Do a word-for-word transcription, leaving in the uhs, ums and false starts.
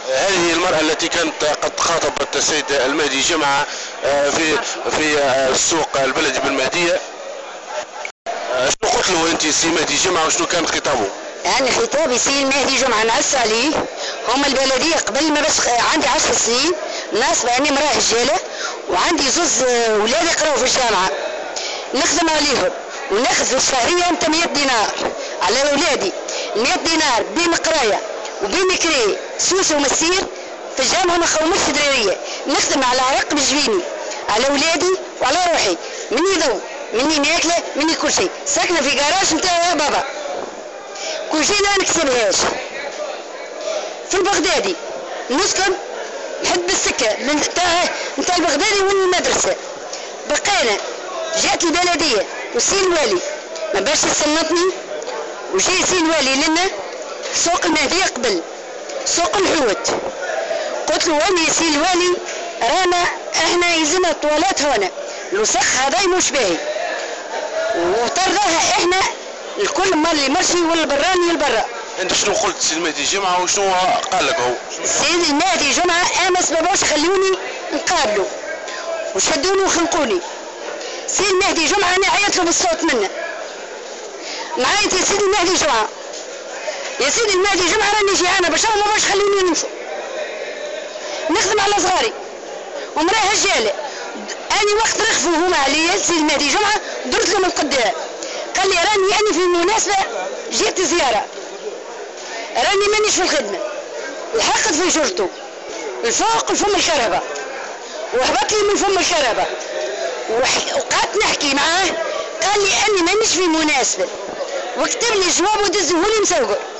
هذه المرأة التي كانت قد خاطبت السيد المهدي جمعة في في السوق البلدي بالمهدية، شنو قلت له انت سي مهدي جمعة وشنو كان خطابه؟ أنا خطابي سي المهدي جمعة نعس عليه. هم البلدية قبل ما بس عندي عشر سنين ناس بأني مراه رجالة وعندي زوز ولاد يقراوا في الجامعة، نخدم عليهم وناخذ الشهرية نتا مية دينار على أولادي، مية دينار بين قراية وبين كري سوس ومسير في الجامعة ما خاومش درارية، نخدم على عرق بجبيني على أولادي وعلى روحي، مني ضوء مني ماكلة مني كل شيء، ساكنة في جراج نتا بابا كل شيء لا نكسبهاش. في البغدادي نسكن نحب السكة نتاع نتاع البغدادي والمدرسة، بقينا جات البلدية والسي الوالي ما باش يسلطني، وجي سي الوالي لنا سوق المهدية قبل سوق الحوت، قلت له وين يا سي الوالي رانا احنا يلزمنا الطوالات هنا الوسخ هذا مش باهي وطردها احنا الكل مال اللي مرشي والبراني البرا. انت شنو قلت سي المهدي جمعة وشنو قال لك هو؟ سيد المهدي جمعة امس ما باش خلوني نقابله وشدوني وخنقوني. سيد المهدي جمعة انا عيطت له بالصوت منه، نعيط يا سيدي المهدي جمعة يا سيدي المهدي جمعة راني جيعانة باش ما باش خلوني نمشي نخدم على صغاري ومراه رجالة. اني وقت رخفوا هما عليا سيد المهدي جمعة درت له من قدام، قال لي راني يعني في المناسبة جيت زيارة راني مانيش في الخدمة، لحقت في جرته الفوق الفم الكهرباء وهبط لي من فم الكهرباء وقعدت نحكي معاه، قال لي اني مانيش في مناسبة وكتب لي جواب ودزه لي مسوقه.